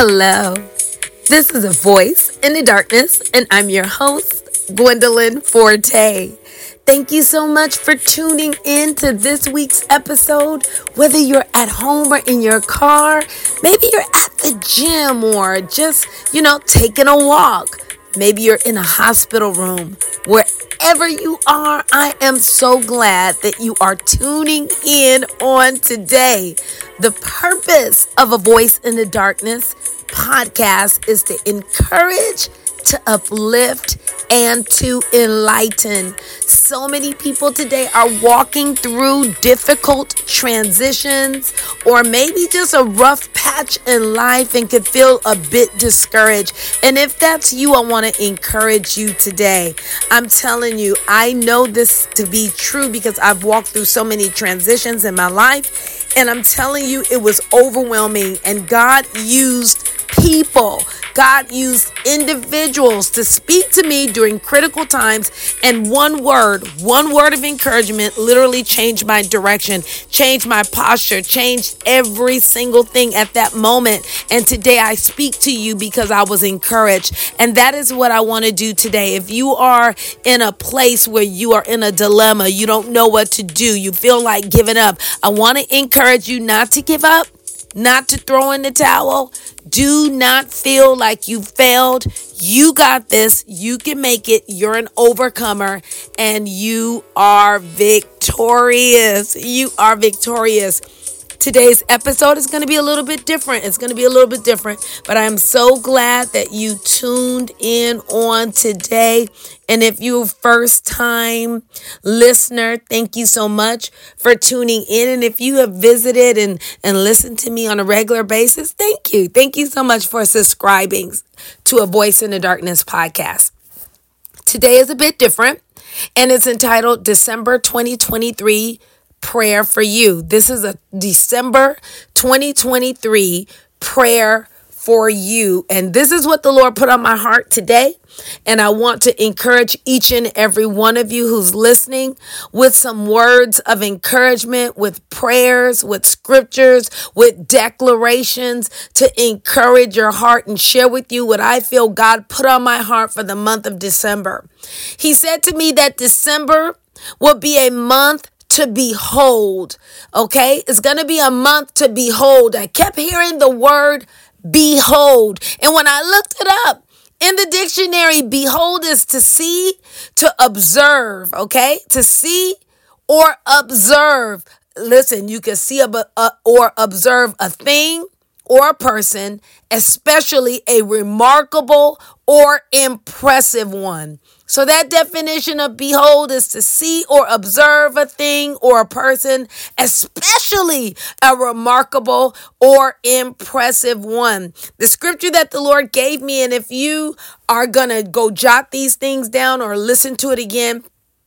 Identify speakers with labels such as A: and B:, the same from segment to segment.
A: Hello, this is A Voice in the Darkness, and I'm your host, Gwendolyn Forte. Thank you so much for tuning in to this week's episode. Whether you're at home or in your car, maybe you're at the gym or just, taking a walk. Maybe you're in a hospital room. Wherever you are, I am so glad that you are tuning in on today. The purpose of A Voice in the Darkness podcast is to encourage, to uplift, and to enlighten. So many people today are walking through difficult transitions or maybe just a rough patch in life and could feel a bit discouraged. And if that's you, I want to encourage you today. I'm telling you, I know this to be true because I've walked through so many transitions in my life. And I'm telling you, it was overwhelming. And God used people. God used individuals to speak to me during critical times, and one word of encouragement literally changed my direction, changed my posture, changed every single thing at that moment. And today I speak to you because I was encouraged. And that is what I want to do today. If you are in a place where you are in a dilemma, you don't know what to do, you feel like giving up, I want to encourage you not to give up, not to throw in the towel. Do not feel like you failed. You got this. You can make it. You're an overcomer and you are victorious. You are victorious. Today's episode is going to be a little bit different. But I'm so glad that you tuned in on today. And if you're a first time listener, thank you so much for tuning in. And if you have visited and listened to me on a regular basis, thank you. Thank you so much for subscribing to A Voice in the Darkness podcast. Today is a bit different and it's entitled December 2023 Prayer for You. This is a December 2023 prayer for you. And this is what the Lord put on my heart today. And I want to encourage each and every one of you who's listening with some words of encouragement, with prayers, with scriptures, with declarations to encourage your heart and share with you what I feel God put on my heart for the month of December. He said to me that December will be a month to behold. Okay, it's going to be a month to behold. I kept hearing the word behold. And when I looked it up in the dictionary, behold is to see, to observe. Okay, to see or observe. Listen, you can see or observe a thing or a person, especially a remarkable or impressive one. So that definition of behold is to see or observe a thing or a person, especially a remarkable or impressive one. The scripture that the Lord gave me, and if you are going to go jot these things down or listen to it again,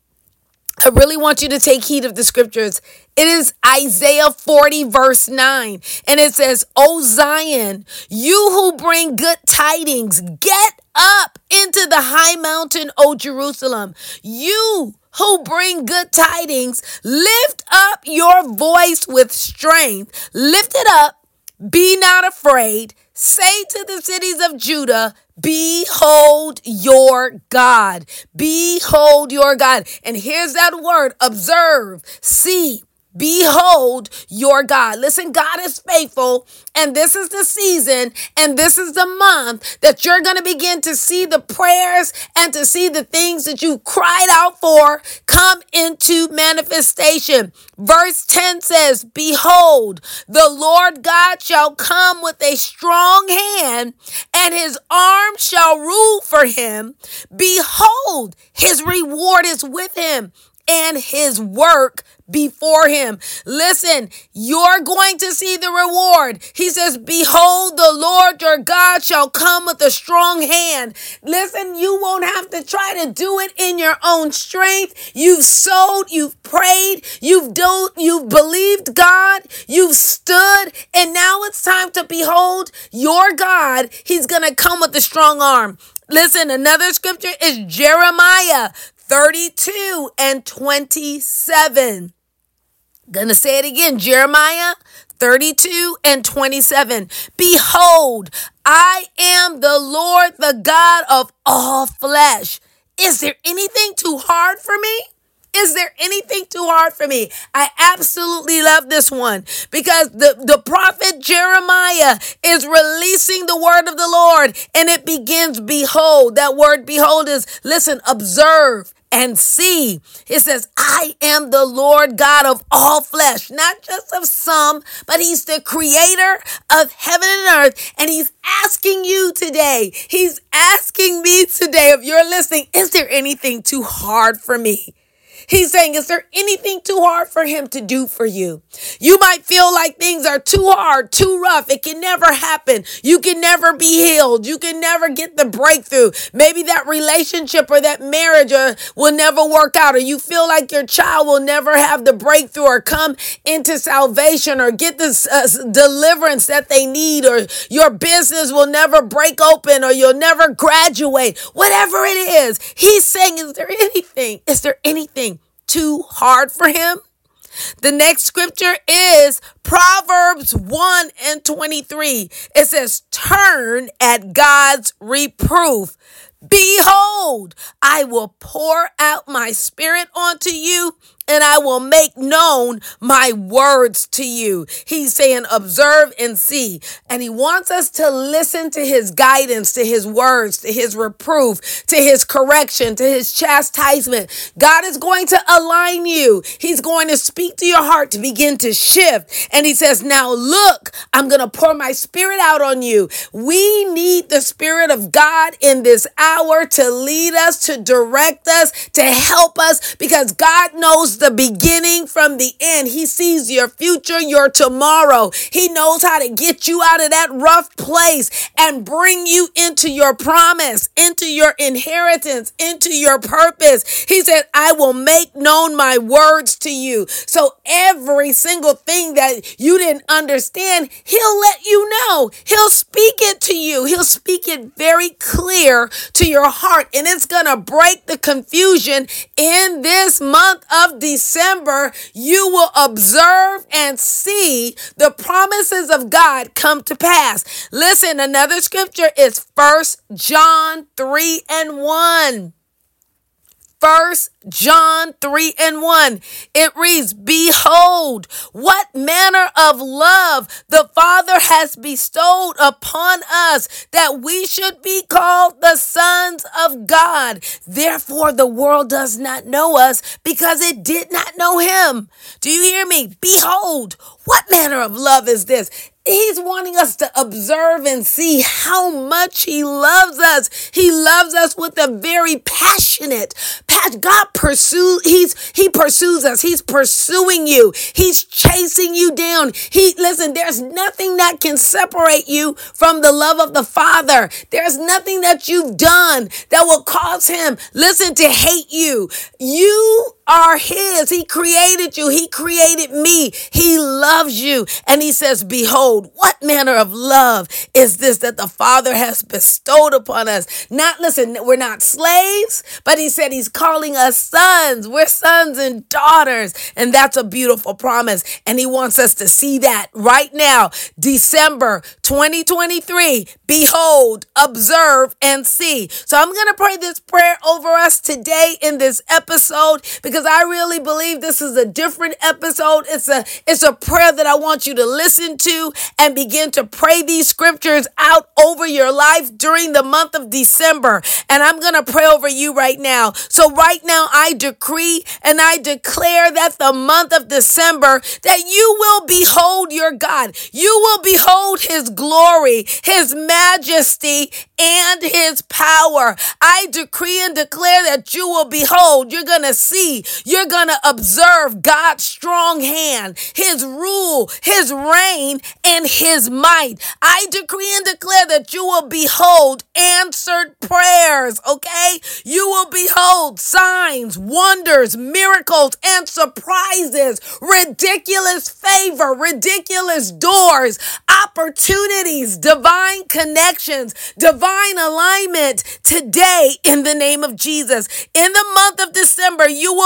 A: I really want you to take heed of the scriptures. It is Isaiah 40 verse 9. And it says, O Zion, you who bring good tidings, get up into the high mountain, O Jerusalem. You who bring good tidings, lift up your voice with strength. Lift it up. Be not afraid. Say to the cities of Judah, behold your God. Behold your God. And here's that word, observe, see. Behold your God. Listen, God is faithful, and this is the season, and this is the month that you're going to begin to see the prayers and to see the things that you cried out for come into manifestation. Verse 10 says, behold, the Lord God shall come with a strong hand, and his arm shall rule for him. Behold, his reward is with him, and his work before him. Listen, you're going to see the reward. He says, behold, the Lord your God shall come with a strong hand. Listen, you won't have to try to do it in your own strength. You've sowed, you've prayed, you've believed God, you've stood, and now it's time to behold your God. He's going to come with a strong arm. Listen, another scripture is Jeremiah 32 and 27. Gonna say it again. Jeremiah 32 and 27. Behold, I am the Lord, the God of all flesh. Is there anything too hard for me? Is there anything too hard for me? I absolutely love this one because the prophet Jeremiah is releasing the word of the Lord, and it begins, behold. That word behold is, listen, observe and see. It says, I am the Lord God of all flesh, not just of some, but he's the creator of heaven and earth. And he's asking you today, he's asking me today, if you're listening, is there anything too hard for me? He's saying, is there anything too hard for him to do for you? You might feel like things are too hard, too rough. It can never happen. You can never be healed. You can never get the breakthrough. Maybe that relationship or that marriage will never work out, or you feel like your child will never have the breakthrough or come into salvation or get this deliverance that they need, or your business will never break open, or you'll never graduate. Whatever it is, he's saying, is there anything too hard for him? The next scripture is Proverbs 1 and 23. It says, turn at God's reproof. Behold, I will pour out my spirit onto you, and I will make known my words to you. He's saying, observe and see. And he wants us to listen to his guidance, to his words, to his reproof, to his correction, to his chastisement. God is going to align you. He's going to speak to your heart to begin to shift. And he says, now look, I'm going to pour my spirit out on you. We need the Spirit of God in this hour to lead us, to direct us, to help us, because God knows the beginning from the end. He sees your future, your tomorrow. He knows how to get you out of that rough place and bring you into your promise, into your inheritance, into your purpose. He said, I will make known my words to you. So every single thing that you didn't understand, he'll let you know. He'll speak it to you. He'll speak it very clear to your heart, and it's going to break the confusion in this month of December. You will observe and see the promises of God come to pass. Listen, another scripture is 1 John 3 and 1. 1 John 3 and 1. It reads, behold, what manner of love the Father has bestowed upon us, that we should be called the sons of God. Therefore, the world does not know us, because it did not know him. Do you hear me? Behold, what manner of love is this? He's wanting us to observe and see how much he loves us. He loves us with a very passionate passion. God he pursues us. He's pursuing you. He's chasing you down. Listen, there's nothing that can separate you from the love of the Father. There's nothing that you've done that will cause him, listen, to hate you. You are his. He created you. He created me. He loves you. And he says, behold, what manner of love is this that the Father has bestowed upon us? We're not slaves, but he said he's calling us sons. We're sons and daughters. And that's a beautiful promise. And he wants us to see that right now, December 2023. Behold, observe, and see. So I'm going to pray this prayer over us today in this episode, because I really believe this is a different episode. It's a prayer that I want you to listen to and begin to pray these scriptures out over your life during the month of December. And I'm going to pray over you right now. So right now, I decree and I declare that the month of December, that you will behold your God. You will behold his glory, his majesty, and his power. I decree and declare that you will behold, you're going to see, you're going to observe God's strong hand, his rule, his reign, and his might. I decree and declare that you will behold answered prayers, okay? You will behold signs, wonders, miracles, and surprises, ridiculous favor, ridiculous doors, opportunities, divine connections, divine alignment today in the name of Jesus. In the month of December, you will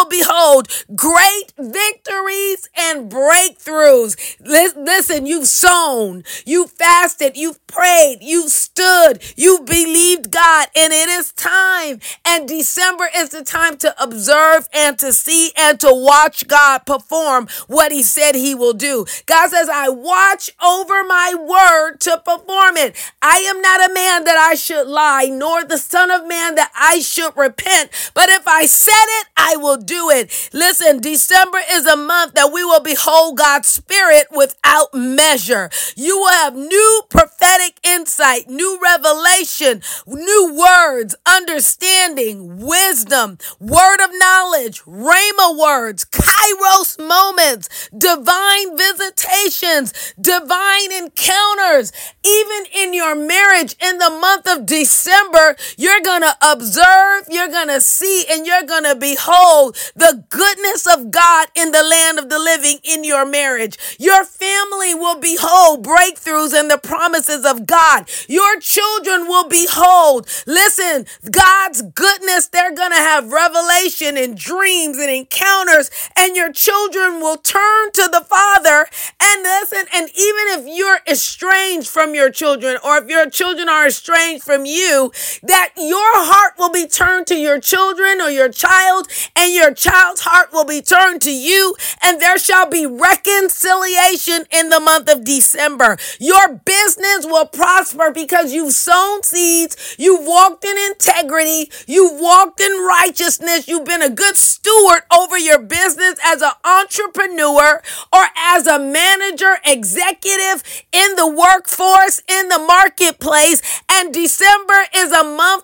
A: behold great victories and breakthroughs. Listen, you've sown, you fasted, you've prayed, you stood, you believed God, and it is time. And December is the time to observe and to see and to watch God perform what he said he will do. God says, I watch over my word to perform it. I am not a man that I should lie, nor the son of man that I should repent. But if I said it, I will do it. Listen, December is a month that we will behold God's spirit without measure. You will have new prophetic insight, new revelation, new words, understanding, wisdom, word of knowledge, rhema words, kairos moments, divine visitations, divine encounters. Even in your marriage in the month of December, you're going to observe, you're going to see, and you're going to behold the goodness of God in the land of the living in your marriage. Your family will behold breakthroughs and the promises of God. Your children will behold, listen, God's goodness. They're going to have revelation and dreams and encounters, and your children will turn to the Father. And listen, and even if you're estranged from your children, or if your children are estranged from you, that your heart will be turned to your children or your child, and your child's heart will be turned to you, and there shall be reconciliation in the month of December. Your business will prosper because you've sown seeds, you've walked in integrity, you've walked in righteousness, you've been a good steward over your business as an entrepreneur or as a manager, executive in the workforce, in the marketplace. And December is a month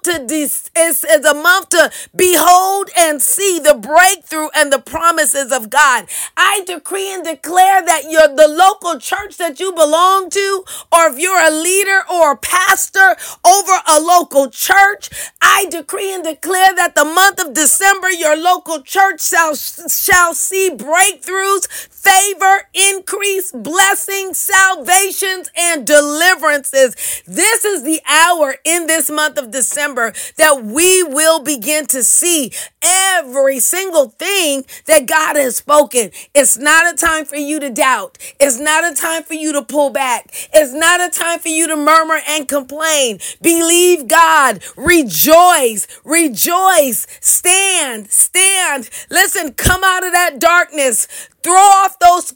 A: to behold and see the breakthrough and the promises of God. I decree and declare that the local church that you belong to, or if you're a leader or a pastor over a local church, I decree and declare that the month of December, your local church shall see breakthroughs, favor, increase, blessings, salvations, and deliverances. This is the hour in this month of December that we will begin to see every single thing that God has spoken. It's not a time for you to doubt. It's not a time for you to pull back. It's not a time for you to murmur and complain. Believe God. Rejoice. Stand. Listen, come out of that darkness. Throw off those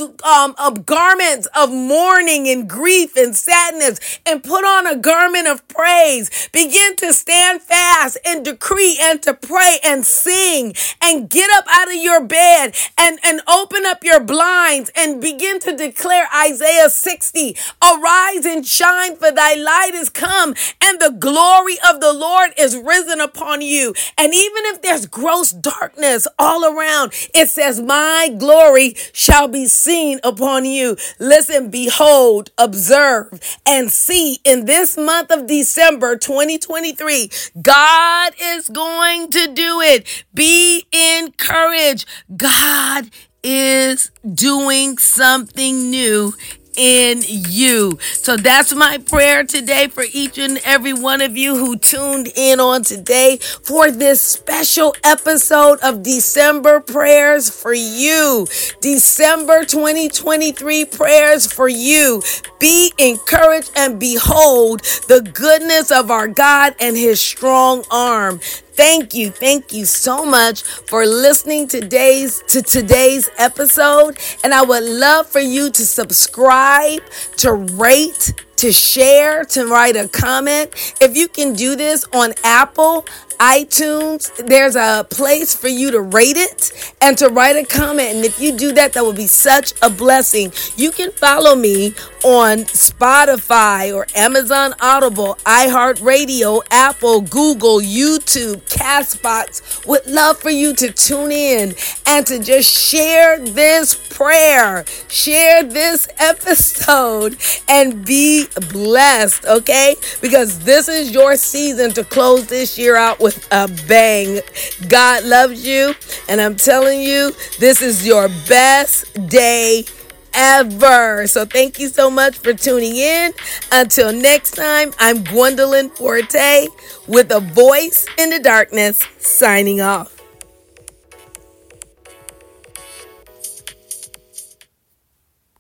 A: garments of mourning and grief and sadness, and put on a garment of praise. Begin to stand fast and decree and to pray and sing, and get up out of your bed and open up your blinds and begin to declare Isaiah 60. Arise and shine, for thy light is come, and the glory of the Lord is risen upon you. And even if there's gross darkness all around, it says, my glory shall be seen upon you. Listen, behold, observe, and see in this month of December 2023, God is going to do it. Be encouraged. God is doing something new in you. So that's my prayer today for each and every one of you who tuned in on today for this special episode of December prayers for you. December 2023 prayers for you. Be encouraged and behold the goodness of our God and his strong arm. Thank you so much for listening to today's episode. And I would love for you to subscribe, to rate, to share, to write a comment. If you can do this on Apple, iTunes, there's a place for you to rate it and to write a comment. And if you do that, that would be such a blessing. You can follow me on Spotify or Amazon Audible, iHeartRadio, Apple, Google, YouTube, Castbox. Would love for you to tune in and to just share this prayer, share this episode, and be blessed, okay? Because this is your season to close this year out with a bang. God loves you, and I'm telling you, this is your best day ever. So thank you so much for tuning in. Until next time, I'm Gwendolyn Forte with A Voice in the Darkness, signing off.